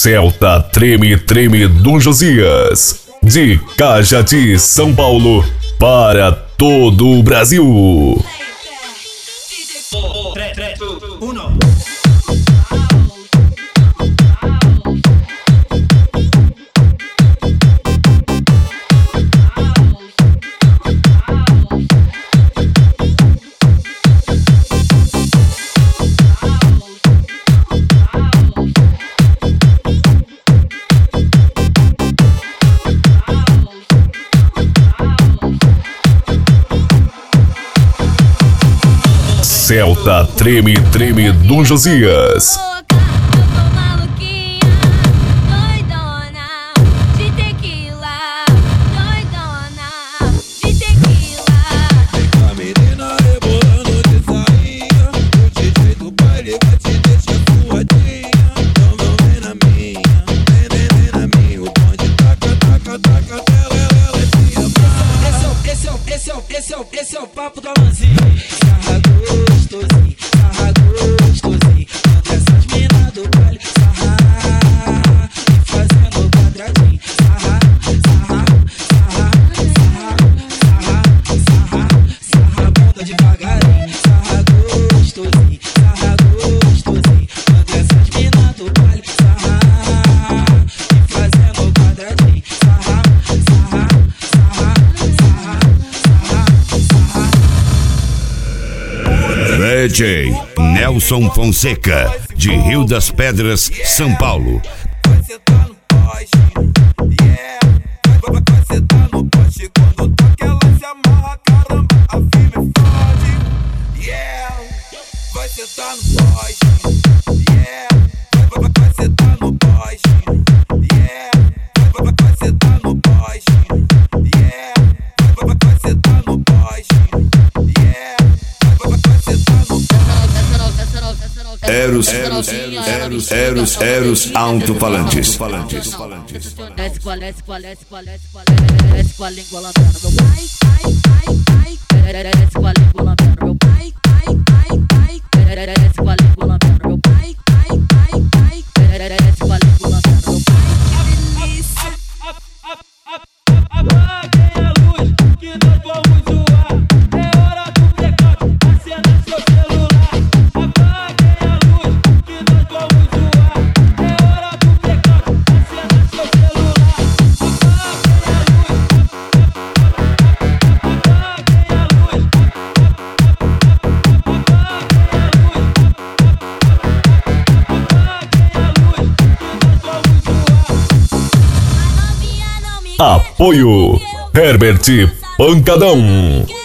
Celta Treme Treme do Josias, de Cajati, São Paulo, para todo o Brasil. 3, 2, 1. Celta Treme Treme do Josias. Esse é o papo do Alanzinho. Sarra gostosinho, sarra gostosinho. Quando essas minas do baile sarra, e fazendo quadradinho. Sarra, sarra, sarra, sarra, sarra, sarra, sarra, bunda devagarinho. Sarra gostosinho, sarra gostosinho. Quando essas minas do baile sarra, e fazendo quadradinho. Sarra, sarra, sarra, sarra. DJ Nelson Fonseca, de Rio das Pedras, São Paulo. Vai sentar no poste, yeah. Vai sentar no poste. Quando toca ela se amarra, caramba, a firme fode, yeah. Vai sentar no poste, yeah. Vai sentar no poste, yeah. Vai sentar no poste, yeah. Vai sentar no poste, yeah. Eros alto-falantes. Desce com a língua lambendo meu pai, desce com a língua lambendo meu pai, desce com a língua lambendo meu pai, desce com a língua lambendo meu pai. Apaguem a luz que nós vamos zoar. É hora do blackout, acenda seu celular. Apaguem a luz que nós vamos zoar. É hora do blackout, acenda seu celular. Apoio Herbert Pancadão.